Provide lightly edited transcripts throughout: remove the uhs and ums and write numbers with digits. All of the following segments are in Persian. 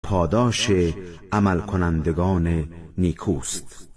پاداش عمل کنندگان نیکوست.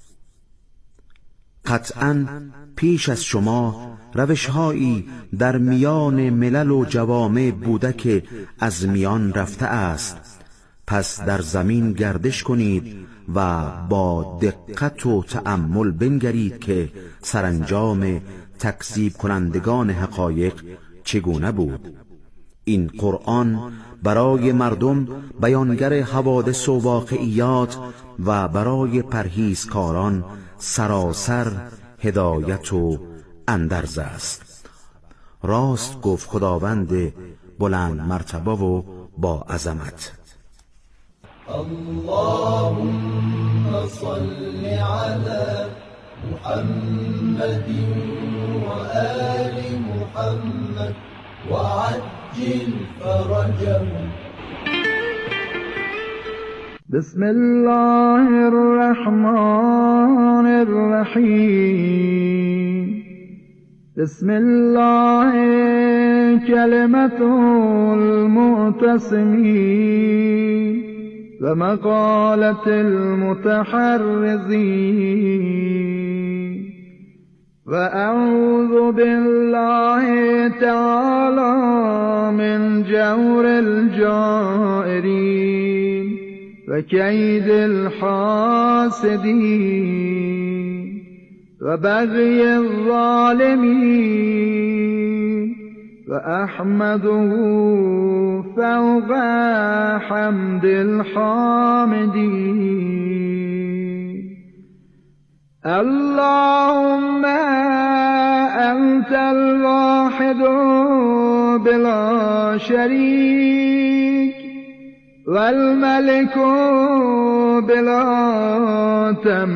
قطعاً پیش از شما روش‌هایی در میان ملل و جوامع بوده که از میان رفته است، پس در زمین گردش کنید و با دقت و تأمل بنگرید که سرانجام تکذیب کنندگان حقایق چگونه بود. این قرآن برای مردم بیانگر حوادث و واقعیات و برای پرهیزکاران سراسر هدایت و اندرز است. راست گفت خداوند بلند مرتبه و با عظمت. اللهم صل على محمد وآل محمد وعجل فرجهم. بسم الله الرحمن الرحیم. بسم الله کلمة المعتصمین و مقالة المتحرزین و اعوذ بالله تعالی من جور الجائرین و کید الحاسدین و بغی الظالمین و احمده فوق حمد الحامدین. اللهم انت الواحد بلا شریک والملك بلا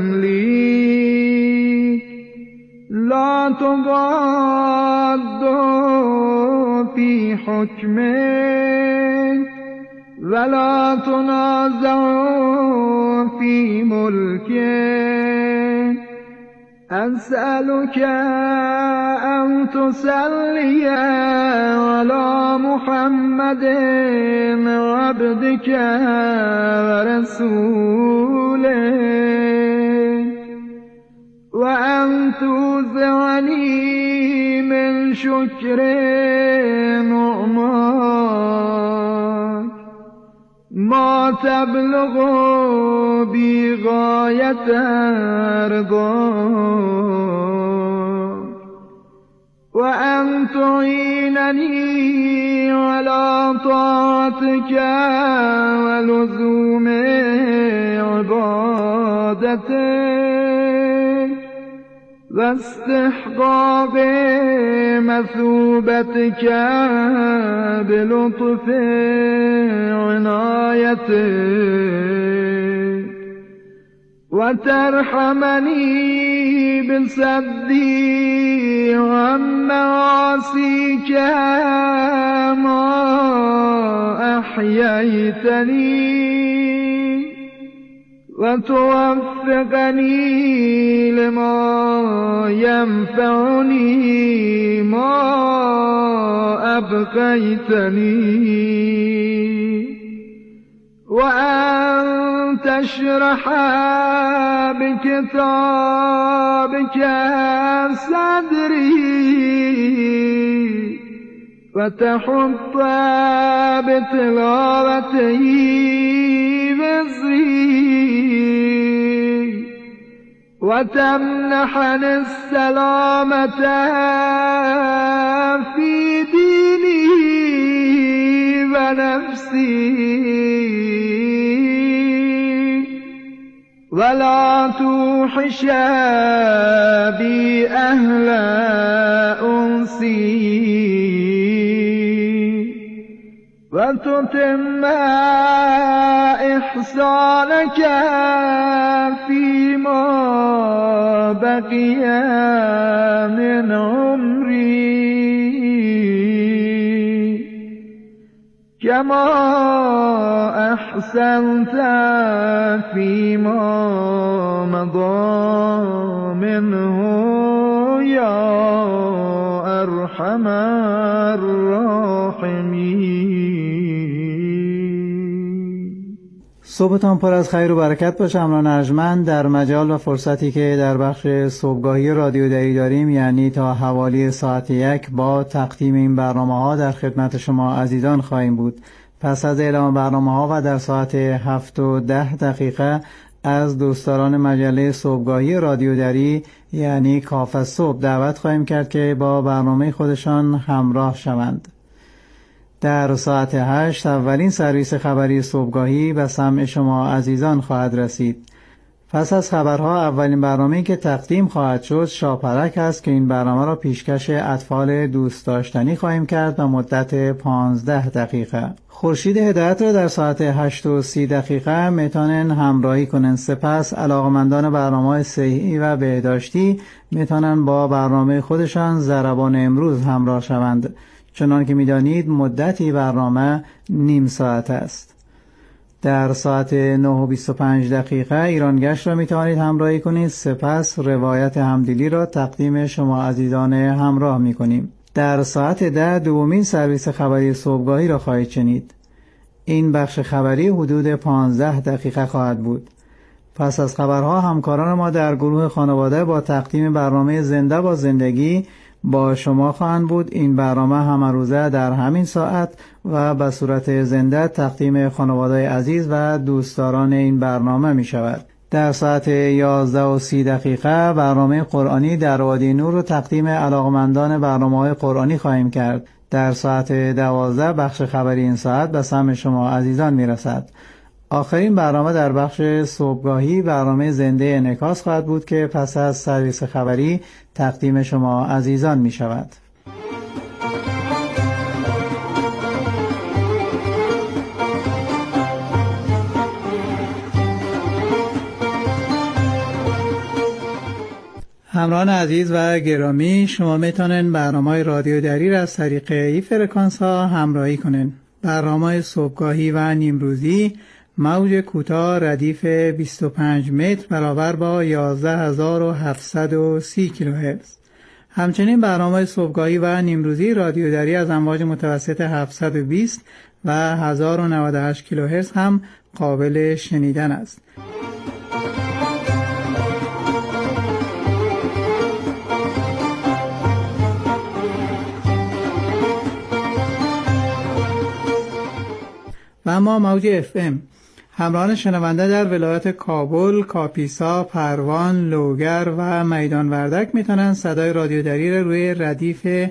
تملیک لا تضاد في حكمك ولا تنازع في ملكك. أسألك أن تصلي على محمد عبدك ورسولك وأن توزعني من شكر نعماك ما تبلغ بي غاية رضاك وأن تعينني على طاعتك ولزوم عبادتك واستحقاق مثوبتك بلطف عنايتك وترحمني بالصدي عن معاصيك ما أحييتني وتوفقني لما ينفعني ما أبقيتني وأن تشرح بكتابك صدري وتحط بتلاوته وزري وتمنحني السلامة في ديني ونفسي ولا توحش بي أهل أنسي وتتم إحسانك فيما بقي من عمري كما أحسنت فيما مضى منه يا أرحم الراحمين. صبحتان پر از خیر و برکت باشه همراهان ارجمند. در مجال و فرصتی که در بخش صبحگاهی رادیو دری داریم، یعنی تا حوالی ساعت 1 با تقدیم این برنامه‌ها در خدمت شما عزیزان خواهیم بود. پس از اعلام برنامه‌ها و در ساعت 7:10 از دوستداران مجله صبحگاهی رادیو دری یعنی کاف صبح دعوت خواهیم کرد که با برنامه خودشان همراه شوند. در ساعت 8 اولین سرویس خبری صبحگاهی به سمع شما عزیزان خواهد رسید. پس از خبرها اولین برنامه‌ای که تقدیم خواهد شد شاپرک است که این برنامه را پیشکش اطفال دوست داشتنی خواهیم کرد و مدت 15 دقیقه. خورشید هدایت را در ساعت 8:30 میتونن همراهی کنن. سپس علاقمندان برنامه صحی و بهداشتی میتونن با برنامه خودشان ضربان امروز همراه شوند. چنان که میدانید مدتی برنامه نیم ساعت است. در ساعت 9:25 ایرانگشت را میتوانید همراهی کنید. سپس روایت همدلی را تقدیم شما عزیزان همراه میکنیم. در ساعت 10 دومین سرویس خبری صبحگاهی را خواهید شنید. این بخش خبری حدود 15 دقیقه خواهد بود. پس از خبرها همکاران ما در گروه خانواده با تقدیم برنامه زنده با زندگی با شما خواهند بود. این برنامه همه روزه در همین ساعت و به صورت زنده تقدیم خانواده عزیز و دوستداران این برنامه می شود. در ساعت 11:30 برنامه قرآنی در وادی نور رو تقدیم علاقمندان برنامه‌های قرآنی خواهیم کرد. در ساعت 12 بخش خبری این ساعت به سمع شما عزیزان می رسد. آخرین برنامه در بخش صبحگاهی برنامه زنده انعکاس خواهد بود که پس از سرویس خبری تقدیم شما عزیزان می شود. همراهان عزیز و گرامی، شما میتونن برنامه رادیو دری را از طریق این فرکانس ها همراهی کنن. برنامه صبحگاهی و نیمروزی موج کوتاه ردیف 25 متر برابر با 11730 کیلوهرتز. همچنین برنامه صبحگاهی و نیمروزی رادیو دری از امواج متوسط 720 و 1098 کیلوهرتز هم قابل شنیدن است. و اما موج FM همراهان شنونده در ولایت کابل، کاپیسا، پروان، لوگر و میدان وردک میتونن صدای رادیو دری را روی ردیف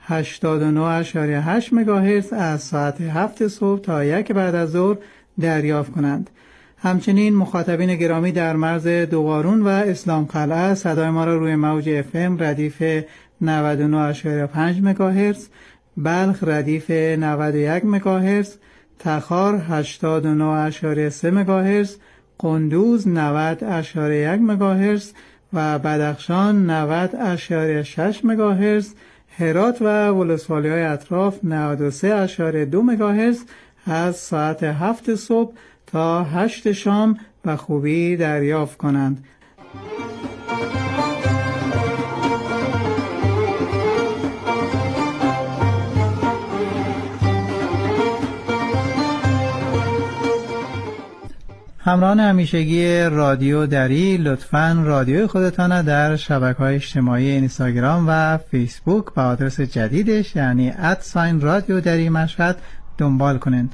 89.8 مگاهرتز از ساعت 7 صبح تا 1 بعد از ظهر دریافت کنند. همچنین مخاطبین گرامی در مرز دوقارون و اسلام قلعه صدای ما را روی موج FM ردیف 99.5 مگاهرتز، بلخ ردیف 91 مگاهرتز، تخار 89.3 مگاهرتز، قندوز 90.1 مگاهرتز و بدخشان 90.6 مگاهرتز، هرات و ولسوالی‌های اطراف 93.2 مگاهرتز از ساعت 7 صبح تا 8 شام به خوبی دریافت کنند. همراهان همیشگی رادیو دری، لطفاً رادیوی خودتان در شبکه‌های اجتماعی اینستاگرام و فیسبوک با آدرس جدیدش یعنی @رادیو دری مشهد دنبال کنین.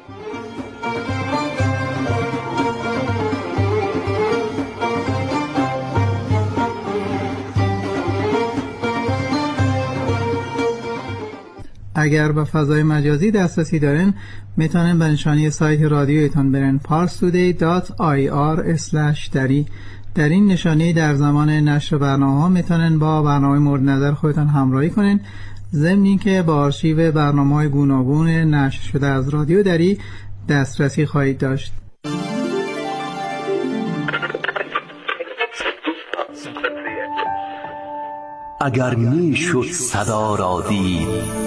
اگر به فضای مجازی دسترسی دارین میتونن به نشانی سایت رادیویتان برن parstoday.ir/dari. در این نشانی در زمان نشر برنامه‌ها میتونن با برنامه مورد نظر خودتان همراهی کنین، ضمن اینکه با آرشیو برنامه‌های گوناگون نشر شده از رادیو دری دسترسی خواهید داشت. اگر میشد صدا را دید،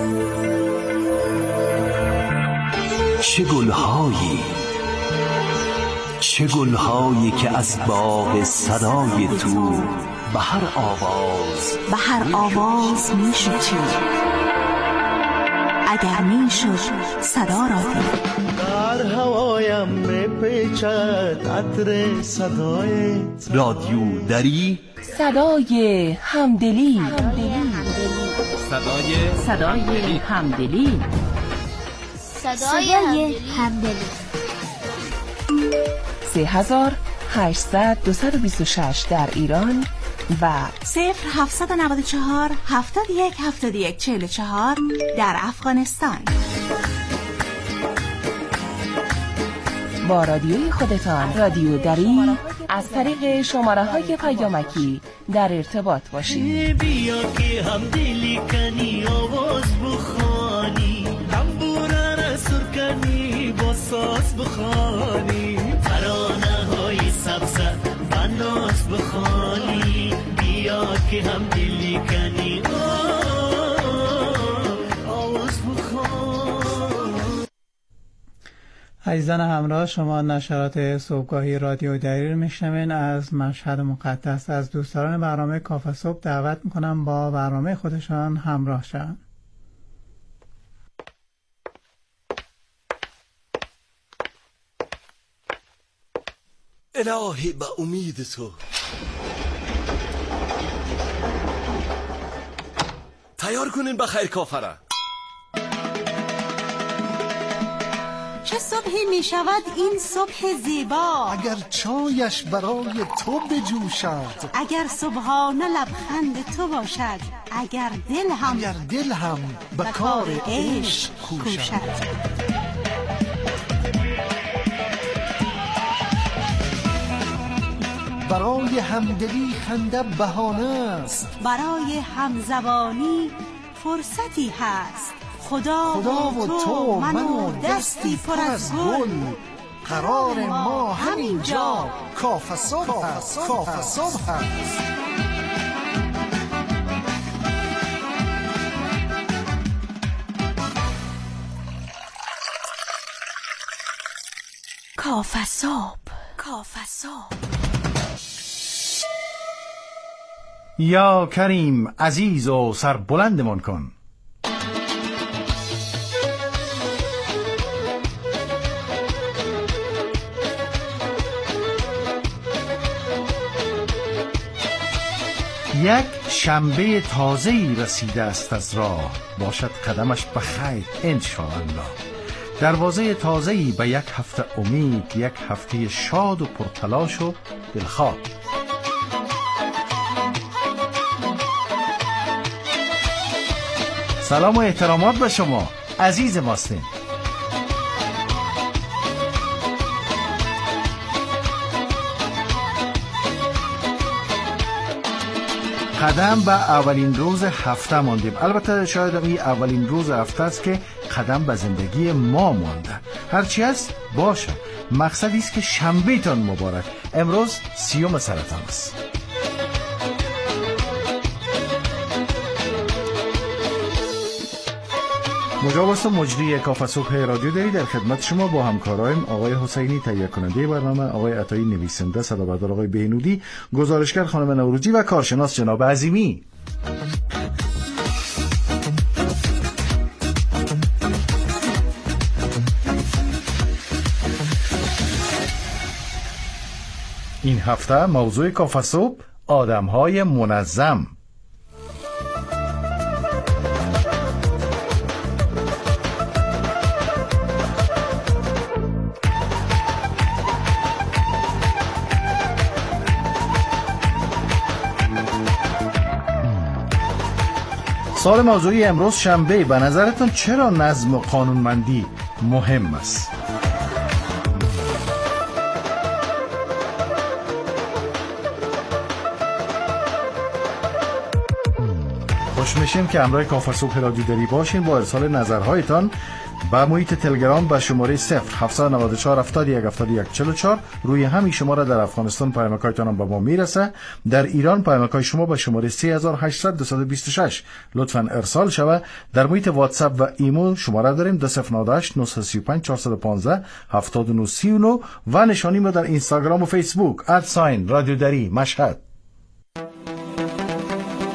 چه گلهایی که از باغ صدای تو به هر آواز میشد. اگر میشد صدا را دید، در هوای پایم میپیچد عطر صدایت. رادیو دری، صدای همدلی. صدای همدلی. صدای همدلی. 3800-226 در ایران و 0794 71 71 44 در افغانستان. با رادیوی خودتان رادیو دری از طریق شماره‌های پیامکی در ارتباط باشید. بیا که همدلی کنی آواز بخوانی، تنبوره را سر کنی با ساز بخوانی، ترانه های سبز و ناز بخوانی. بیا که همدلی کنی آواز بخوانی. عزیزان همراه، شما نشرات صبحگاهی رادیو دری رو میشنوین از مشهد مقدس. از دوستان برنامه کافه صبح دعوت میکنم با برنامه خودشان همراه شوند. الهی به امید تو. تیار کنین بخیر کافره. چه صبحی می شود این صبح زیبا، اگر چایش برای تو بجوشد، اگر صبحانه لبخند تو باشد، اگر دل هم به کار عشق کوشد. برای همدلی خنده بهانه است، برای همزبانی فرصتی هست. خدا و تو من و دستی پر از گل، قرار ما همینجا کافه صبح است. کافه صبح است. کافه صبح. کافه صبح. یا کریم عزیز و سربلندمان کن. یک شنبه تازه‌ای رسیده است از راه، باشد قدمش به خیر انشاءالله. دروازه تازه‌ای به یک هفته امید، یک هفته شاد و پرتلاش و دلخواه. سلام و احترامات به شما عزیز ماستین. قدم به اولین روز هفته ماندیم. البته شاید این اولین روز هفته است که قدم به زندگی ما مانده. هرچی است باشه، مقصد است که شنبهتان مبارک. امروز 30 سرطان است. مجاب است مجری کافه صبح رادیو دری در خدمت شما با همکارایم آقای حسینی تهیه کننده برنامه، آقای عطایی نویسنده، صدابردار آقای بهنودی، گزارشگر خانم نوروزی و کارشناس جناب عظیمی. این هفته موضوع کافه صبح آدم‌های منظم. سوال موضوعی امروز شنبه، به نظرتون چرا نظم و قانونمندی مهم است؟ خوش میشیم که همراه کافه صبح رادیو دری باشین با ارسال نظرهایتان به محیط تلگرام به شماره 0-794-71-71-44. روی همین شماره در افغانستان پیامک‌هایتان به ما میرسه. در ایران پیامک‌های شما به شماره 3800-226 لطفاً ارسال شود. در محیط واتساپ و ایمو شماره داریم 2098-935-415-7939 و نشانی ما در اینستاگرام و فیسبوک @رادیو دری مشهد.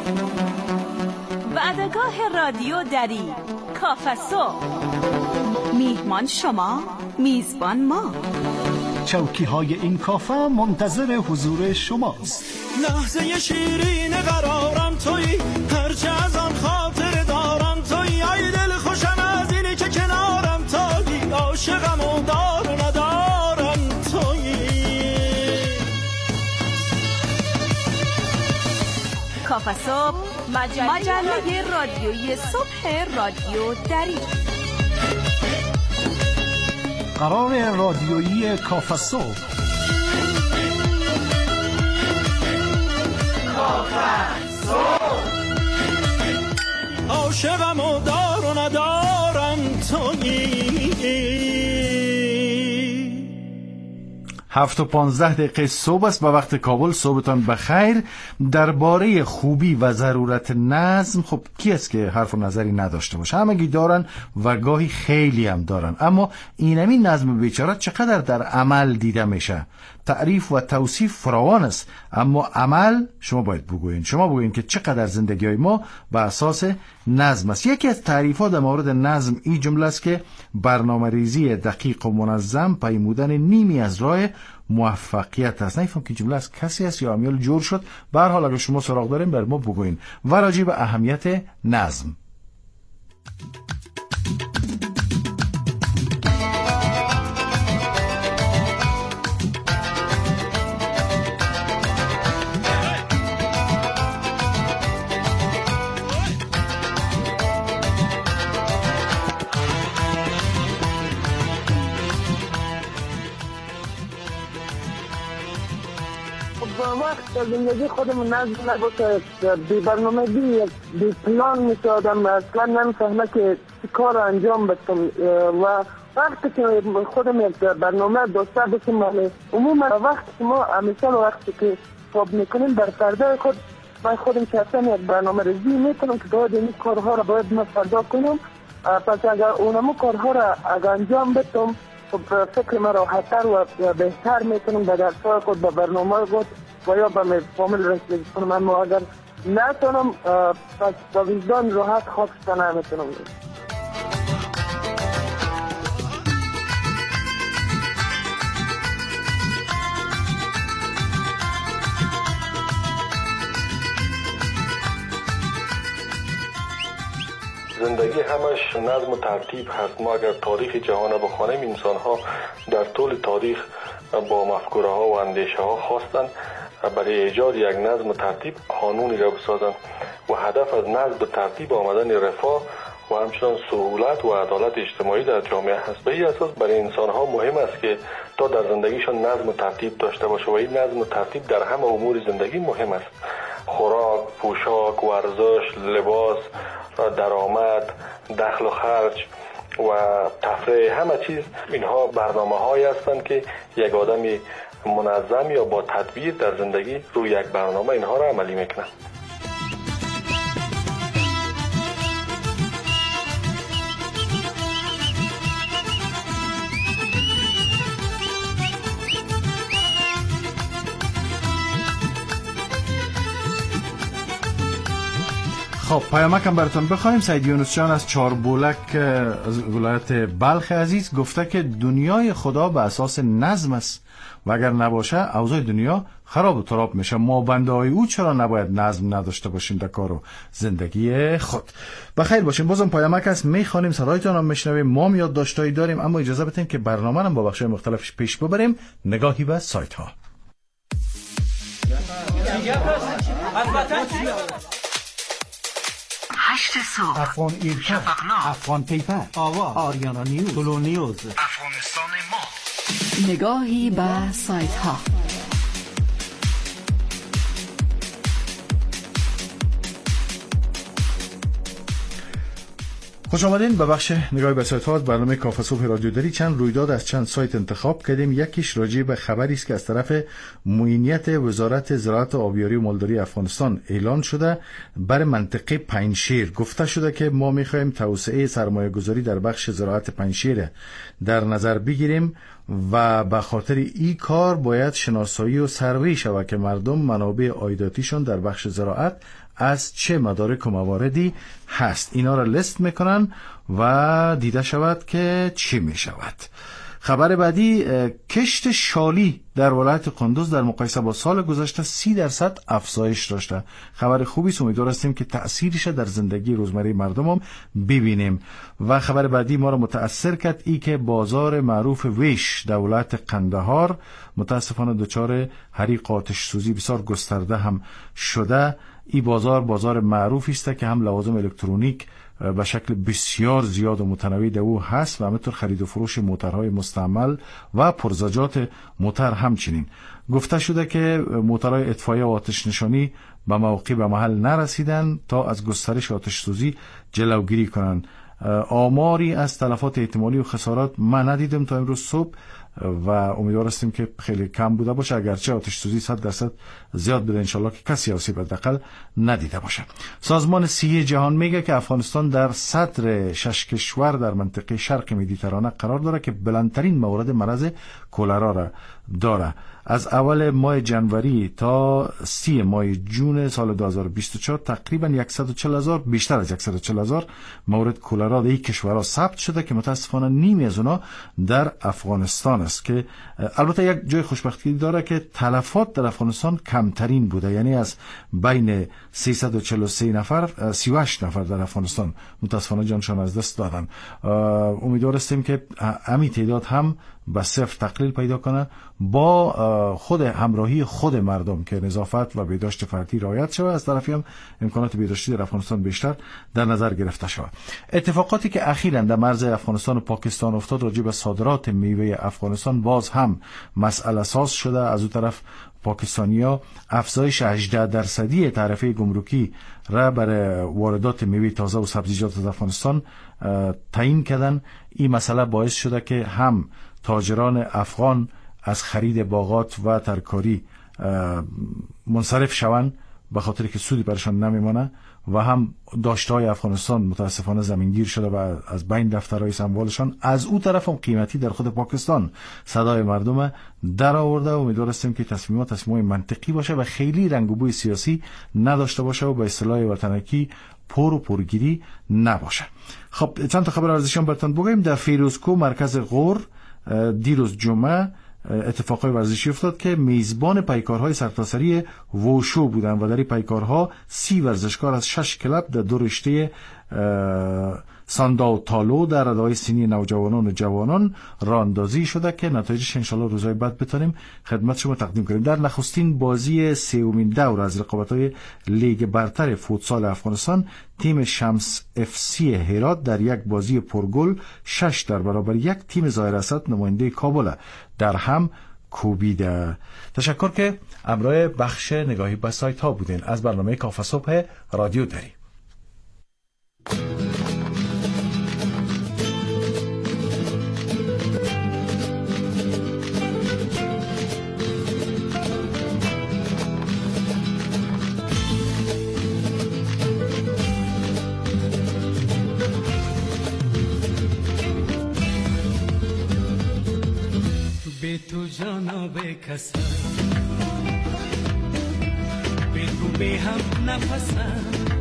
وعدگاه رادیو دری کافه صبح. میهمان شما، میزبان ما. چوکی های این کافه منتظر حضور شماست. لحظه شیرین قرارم تویی، هرچه از آن خاطر دارم تویی. ای دل خوشم از اینی که کنارم تویی، عاشقم و دار و ندارم تویی. کافه صبح، مجله رادیویی صبح رادیو دری. قرار رادیویی کافه صبح. کافه صبح. عاشقم و دار و ندارم تویی. 7:15 صبح است و وقت کابل. صبحتان بخیر. درباره خوبی و ضرورت نظم، خب کی است که حرف و نظری نداشته باشه؟ همگی دارن و گاهی خیلی هم دارن، اما اینمی نظم بیچاره چقدر در عمل دیده میشه؟ تعریف و توصیف فراوان است، اما عمل شما باید بگوین که چقدر زندگی های ما بر اساس نظم است. یکی از تعریفات در مورد نظم این جمله است که برنامه ریزی دقیق و منظم پیمودن نیمی از راه موفقیت است. نمیفهم که جمله از کسی است یا امیال جور شد. به هر حال اگر شما سراغ دارین بر ما بگوین و راجع به اهمیت نظم. وقت زندگی خودمون نظم نباشه، بی برنامگی بی پلان میشه آدم اصلا نمیفهمه که چی کار انجام بدم و وقتی که خودم یک برنامه داشته باشیم، عموما وقتی ما همیشه وقتی که خواب میکنیم بر پرده خود من خودم شخصا یک برنامه ریزی میکنم که باید این کارها را باید من فردا کنم. پس اگر اونمو کارها را اگر انجام بدم خب فکر من راحت‌تر و بهتر میکنم به درس‌های خود، به برنامه خود و یا به فامیل رسیدگی کنم. اما اگر نتونم پس با وجدان راحت خوابش نمیتونم. زندگی همش نظم و ترتیب هست. ما اگر تاریخ جهان را بخوانیم، انسان ها در طول تاریخ با مفکوره ها و اندیشه ها خواستند برای ایجاد یک نظم و ترتیب قانونی را بسازند و هدف از نظم و ترتیب آمدن رفاه و همچنان سهولت و عدالت اجتماعی در جامعه هست. به این اساس برای انسان ها مهم است که تا در زندگیشان نظم و ترتیب داشته باشه و این نظم و ترتیب در همه امور زندگی مهم است. خوراک، پوشاک، ورزش، لباس، درآمد، دخل و خرج و تفریح، همه چیز اینها برنامه هایی هستند که یک آدم منظم یا با تدبیر در زندگی روی یک برنامه اینها را عملی میکنه. خب پیامکم براتون بخوایم. سید یونس جان از چاربولک از ولایت بلخ عزیز گفته که دنیای خدا به اساس نظم است و اگر نباشه اوضاع دنیا خراب و تراب میشه. ما بنده های او چرا نباید نظم نداشته باشیم در کار و زندگی خود؟ بخیر باشیم. بازم پیامک است، میخوانیم، صدایتان هم میشنویم، ما هم یادداشتایی داریم، اما اجازه بدین که برنامه رو با بخش‌های مختلفش پیش ببریم. نگاهی به سایت ها. هشت صبح، افغان ایرکا، افغان پیپر، آواز، آریانا نیوز، طلو نیوز، افغانستان ما. نگاهی به سایت ها. خوش آمدین به بخش نگاهی به سایت ها. برنامه کافه صبح رادیو دری. چند رویداد از چند سایت انتخاب کردیم. یکیش راجع به خبری است که از طرف معینیت وزارت زراعت و آبیاری و مالداری افغانستان اعلان شده بر منطقه پنجشیر. گفته شده که ما می‌خوایم توسعه سرمایه گذاری در بخش زراعت پنجشیر در نظر بگیریم و به خاطر این کار باید شناسایی و سروی شود که مردم منابع عایداتیشان در بخش زراعت از چه مدارک و مواردی هست. اینا را لیست میکنن و دیده شود که چی میشود. خبر بعدی، کشت شالی در ولایت قندوز در مقایسه با سال گذشته 30% افزایش داشته. خبر خوبی است، امیدوار هستیم که تأثیرش در زندگی روزمره مردم هم ببینیم. و خبر بعدی ما را متأثر کرد ای که بازار معروف ویش در ولایت قندهار متاسفانه دچار حریق آتش سوزی بسیار گسترده هم شده. این بازار معروفی است که هم لوازم الکترونیک به شکل بسیار زیاد و متنوع در او هست و همینطور خرید و فروش موترهای مستعمل و پرزجات موتر همچنین. گفته شده که موترهای اطفائیه و آتش نشانی به موقع به محل نرسیدن تا از گسترش آتش سوزی جلوگیری کنند. آماری از تلفات احتمالی و خسارات من ندیدم تا امروز صبح و امیدوار هستیم که خیلی کم بوده باشه، اگرچه آتش سوزی 100% زیاد بوده، انشالله که کسی آسیب حداقل ندیده باشه. سازمان صحی جهان میگه که افغانستان در صدر 6 کشور در منطقه شرق مدیترانه قرار داره که بلندترین مورد مرض کلرا را داره. از اول ماه جنوری تا 30 ماه جون سال 2024 تقریبا 140,000 بیشتر از 140,000 مورد کلرا در این کشورها ثبت شده که متاسفانه نیمی از اونا در افغانستان است که البته یک جای خوشبختی داره که تلفات در افغانستان کمترین بوده، یعنی از بین 343 نفر 38 نفر در افغانستان متاسفانه جانشان از دست دادن. امیدوار هستیم که همین تعداد هم به صفر تقلیل پیدا کنه با خود همراهی خود مردم که نظافت و بهداشت فردی رعایت شود، از طرفی هم امکانات بهداشتی در افغانستان بیشتر در نظر گرفته شود. اتفاقاتی که اخیراً در مرز افغانستان و پاکستان افتاد راجع به صادرات میوه افغانستان باز هم مسئله ساز شده. از اون طرف پاکستانیا افزایش 18% تعرفه گمرکی را برای واردات میوه تازه و سبزیجات از افغانستان تعیین کردن. این مسئله باعث شده که هم تاجران افغان از خرید باغات و ترکاری منصرف شوند به خاطر که سودی برشان نمیمانه و هم داشته‌های افغانستان متاسفانه زمینگیر شده و از بین دفترهای اموالشان. از او طرف هم قیمتی در خود پاکستان صدای مردم در آورده و امیدوار هستیم که تصمیمات منطقی باشه و خیلی رنگ و بوی سیاسی نداشته باشه و به اصطلاح وطنکی پر و پرگیری نباشه. خب چند تا خبر ارزشی هم براتون بگیم. در فیروزکو مرکز غور دیروز جمعه اتفاقای ورزشی افتاد که میزبان پیکارهای سرتاسری ووشو بودند و در این پیکارها 30 ورزشکار از 6 کلب در 2 رشته سانداو تالو در رده‌های سنی نوجوانان و جوانان راهاندازی شده که نتایجش انشالله روزهای بعد بتونیم خدمت شما تقدیم کنیم. در نخستین بازی سومین دور از رقابت‌های لیگ برتر فوتسال افغانستان تیم شمس اف سی هرات در یک بازی پرگل 6 در برابر 1 تیم ظاهر اسد نماینده کابل در هم کوبیده. تشکر که همراه بخش نگاهی به سایت ها بودین. از برنامه کافه صبح رادیو دری. تو جانا بکسم به تو به هم نفسم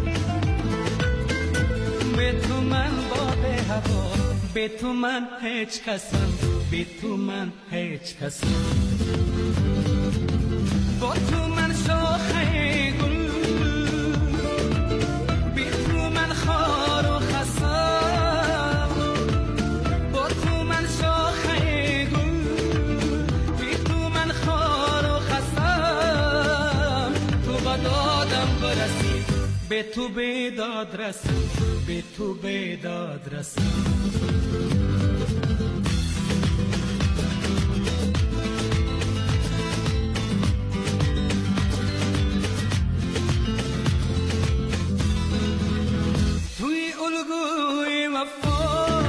به تو من باد هوا به تو من هیچ کسم به تو من هیچ کسم با تو من شاخه گل به تو من خار و خسم با تو من شاخه گل به تو بیداد رسم به تو بیداد رسم توی الگوی وفا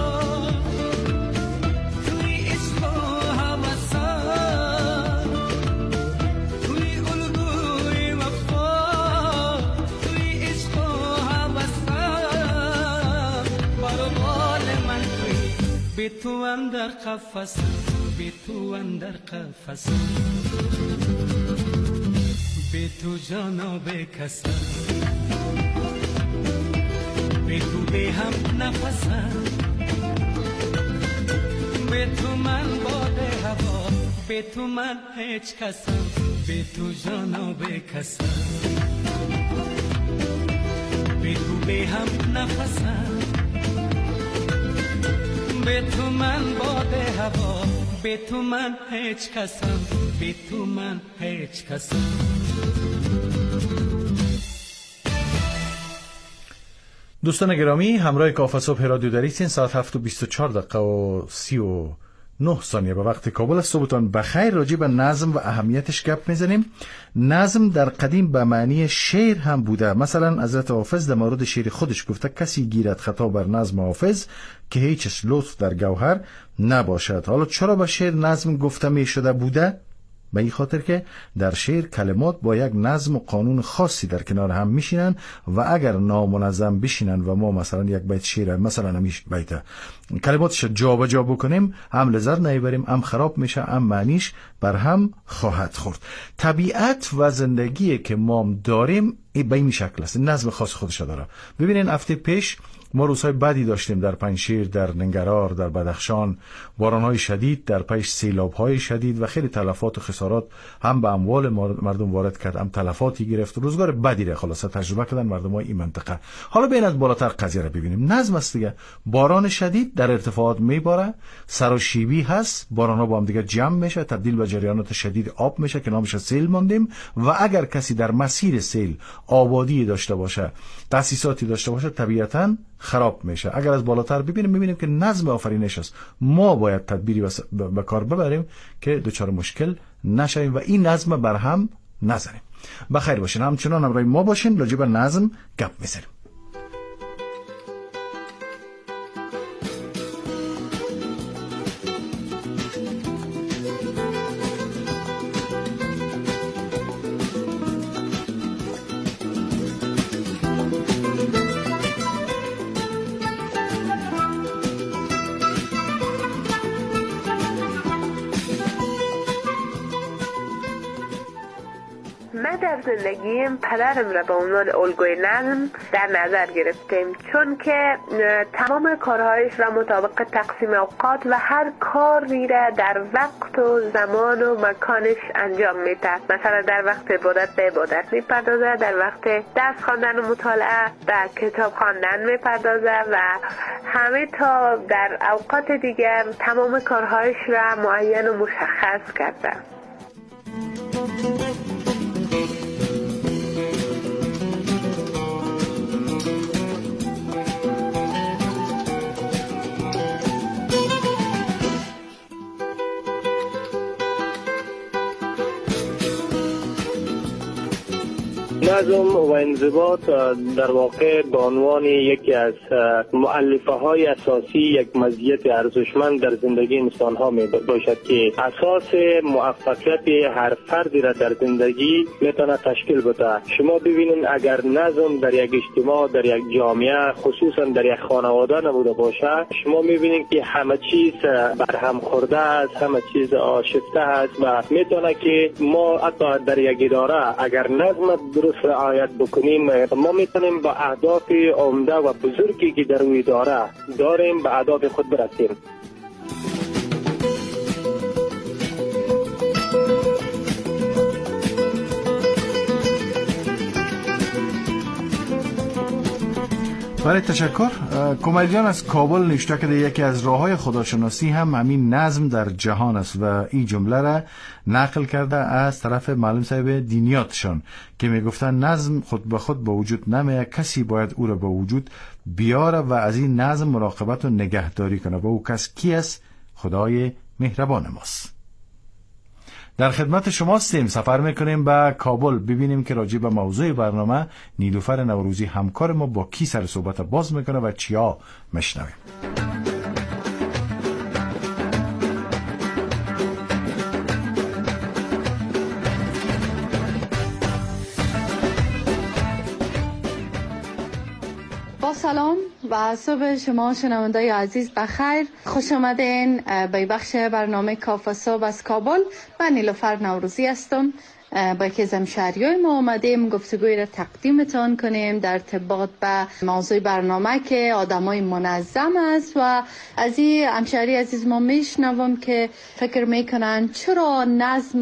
توی عشق و هوسم توی الگوی وفا توی عشق و هوسم بروال من توی به تو اندر قفسم به تو اندر قفسم به به تو جانا بکسم، به تو به هم نفسم، به تو من باد هوا، به تو من هیچ کسم، به تو جانا بکسم، به تو به هم نفسم، به تو من باد هوا، به تو من هیچ کسم، به تو من هیچ کسم. دوستان گرامی، همراه کافه صبح رادیو دری هستین. ساعت 7:24 به وقت کابل است. صبحتان بخیر. راجع به نظم و اهمیتش گپ میزنیم. نظم در قدیم به معنی شعر هم بوده. مثلا حضرت حافظ در مورد شعر خودش گفته کسی گیرد خطا بر نظم حافظ که هیچش لطف در گوهر نباشد. حالا چرا به شعر نظم گفته می شده بوده؟ به این خاطر که در شعر کلمات با یک نظم و قانون خاصی در کنار هم میشینن و اگر نامنظم بشینن و ما مثلا یک بیت شعر مثلا همیش بیت کلماتش جابجا بکنیم، هم لذت نمیبریم، هم خراب میشه، هم معنیش بر هم خواهد خورد. طبیعت و زندگی که ما داریم به این شکل است، نظم خاص خودش داره. ببینین هفته پیش ما روزهای بدی داشتیم در پنجشیر، در ننگرهار، در بدخشان، بارانهای شدید، در پیش سیلابهای شدید و خیلی تلفات و خسارات هم به اموال مردم وارد کرد، هم تلفاتی گرفت. روزگار بدی را خلاصه تجربه کردن مردمای این منطقه. حالا بیاین از بالاتر قضیه را ببینیم. نظم است دیگه. باران شدید در ارتفاعات میباره، سراشیبی هست، بارانها با هم دیگه جمع میشه، تبدیل به جریانات شدید آب میشه که نامش سیل ماندیم. و اگر کسی در مسیر سیل آبادی داشته باشه، تأسیساتی داشته باشه، طبیعتاً خراب میشه. اگر از بالاتر ببینیم که نظم آفرینش است. ما باید تدبیری به کار ببریم که دچار مشکل نشویم و این نظم بر هم نزنیم. بخیر باشین. همچنان همراه ما باشین. راجع به نظم گپ میزنیم. من در زندگیم پدرم را به عنوان الگوی نظم در نظر گرفتیم، چون که تمام کارهایش را مطابق تقسیم اوقات و هر کاری را در وقت و زمان و مکانش انجام میدهد. مثلا در وقت عبادت به عبادت میپردازد، در وقت درس خواندن و مطالعه به کتاب خواندن میپردازد و همه تا در اوقات دیگر تمام کارهایش را معین و مشخص کرده. نظم و انضباط در واقع به عنوان یکی از مؤلفه های اساسی یک مزیت ارزشمند در زندگی انسان ها می باشد که اساس موفقیت هر فردی را در زندگی میتونه تشکیل بده. شما ببینید اگر نظم در یک اجتماع، در یک جامعه، خصوصا در یک خانواده نبوده باشه، شما میبینید که همه چیز برهم خورده است، همه چیز آشفته است و میتونه که ما حتی در یک اداره اگر نظم درست رعایت بکنیم، ما میتونیم با اهداف عمده و بزرگی که در اون اداره داریم به اهداف خود برسیم. برای تشکر. کمیل جان از کابل نوشته که یکی از راه‌های خداشناسی هم همین نظم در جهان است و این جمله را نقل کرده از طرف معلم صاحب دینیاتشان که میگفتن نظم خود به خود به وجود نمیاد، کسی باید او را به وجود بیاره و از این نظم مراقبت و نگهداری کنه و او کس کی است؟ خدای مهربان ماست. در خدمت شما هستیم. سفر میکنیم به کابل ببینیم که راجع به موضوع برنامه نیلوفر نوروزی همکار ما با کی سر صحبت باز میکنه و چیا میشنویم. سلام، و صبح شما شنوندای عزیز بخیر. خوش آمدین به بخش برنامه کافه صبح از کابل. من نیلوفر نوروزی هستم. با یکی از همشهریای ما آمدیم گفتگوی را تقدیمتان کنیم در ارتباط به موضوع برنامه که آدمای منظم است و از این همشهری عزیز ما میشنوم که فکر میکنن چرا نظم